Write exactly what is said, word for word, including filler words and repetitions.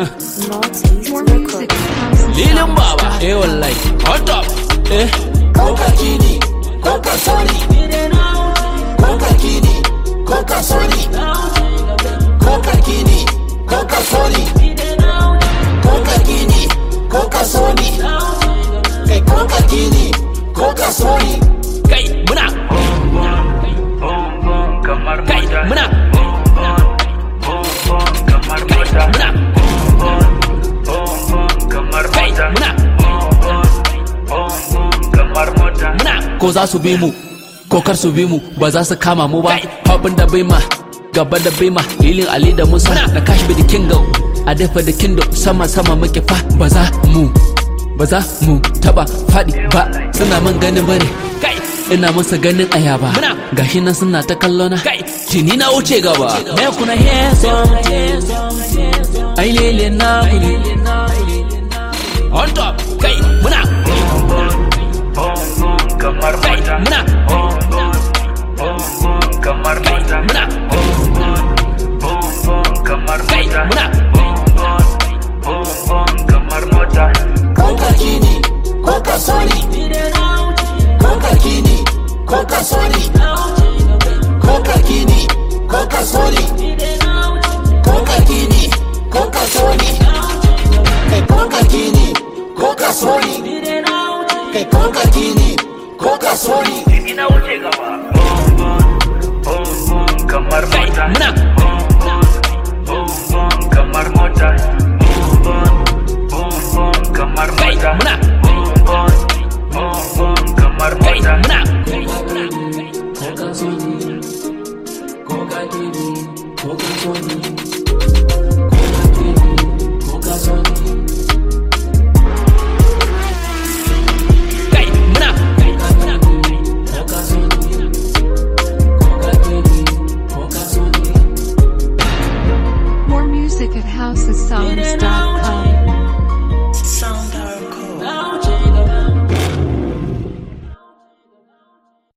Lilin baba, eh wallahi, hot top, eh. Coca Kini, Coca Sony, Coca Kini, Coca Sony, Coca Kini, Coca Sony, Coca Kini, Coca Sony, hey Coca Kini, Coca Sony, kai muna, kai muna, kai muna, kai muna. Muna ko za su bi mu ko kar su bi mu ba za su kama mu ba hopin da bai ma gaba da bai ma Lilin Ali da Musa na cash be the kingdom a dafa da kingdom sama sama muke fa ba za mu ba za mu taba fadi ba suna man ganin bare kai ina musu ganin ayaba gashi nan suna ta kallo na kai jini na wuce gaba me kuna hear something ai Lilin na on top kai muna kamar mota muna kamar mota muna kamar mota muna kamar mota Coca Kini, Coca Sony, Coca Kini, Coca Sony, Coca Kini, Coca Sony, Coca Kini, Coca Sony, hey Coca Kini, Coca Sony, hey Coca Kini, Coca Sony. ina wuce gaba kamar mota muna kamar mota kamar mota muna kamar mota muna Coca Sony, Coca Kini, Coca Sony.